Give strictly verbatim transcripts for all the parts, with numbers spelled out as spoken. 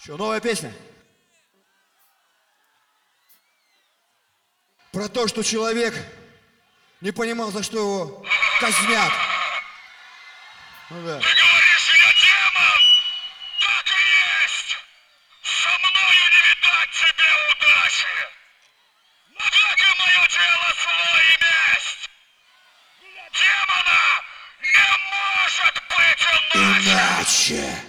Что, новая песня? Про то, что человек не понимал, за что его казнят. Ну да. Ты говоришь, я демон? Так и есть! Со мною не видать тебе удачи! Но так и мое дело зло и месть! Для демона не может быть иначе! Иначе.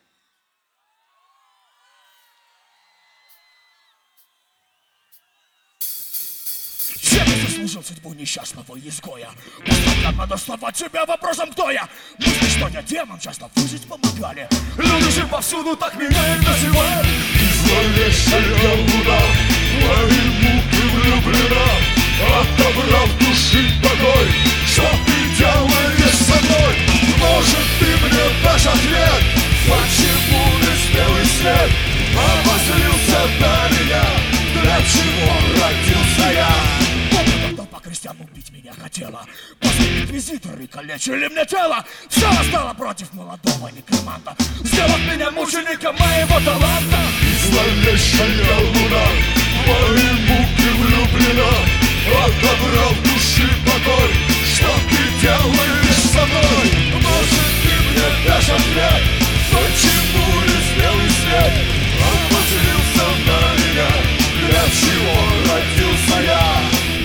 Чем я заслужил судьбу несчастного изгоя? Постоянно надо доставать себя вопросом, кто я? Мысли, что я демон, часто выжить помогали. Люди же повсюду так меня и называют. Зловещая луна, твои муки влюблена, отобрав души покой. Что ты делаешь со мной? Может, ты мне дашь ответ? Почему весь белый свет обозрился на меня? Для чего родился я? Когда по крестьян убить меня хотела, после инквизиторы калечили мне тело. Все стало против молодого некроманта, сделав меня мучеником моего таланта. Зловещая луна, твои муки влюблена, отобрав души покой. Что ты делаешь со мной? Может, ты мне дашь ответ? Почему весь белый свет обозрился на меня? Для чего родился я?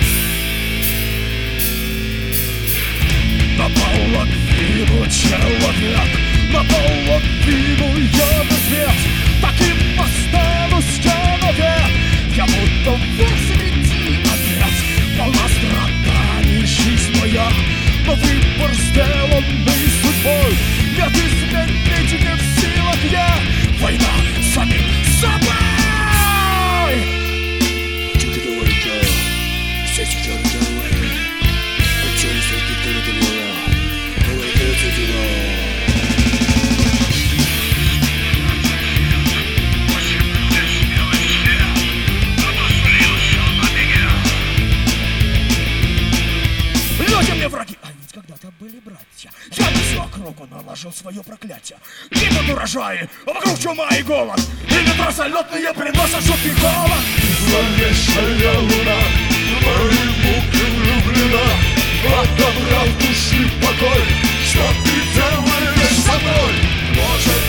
На половину человек, на половину я мертвец. Таким останусь я навек, я будто посреди овец. Полна страданий жизнь моя, но выбор сделанный судьбой. Нет изменить не в силах я, война с самим собой. Люди мне враги, а ведь когда-то были братья. Я на всю округу наложил свое проклятие. Гибнут урожаи, а вокруг чума и голод. И ветра залетные приносят жуткий холод. Зловещая луна, твои муки влюблена, отобрав души покой. Что ты делаешь со мной? Может,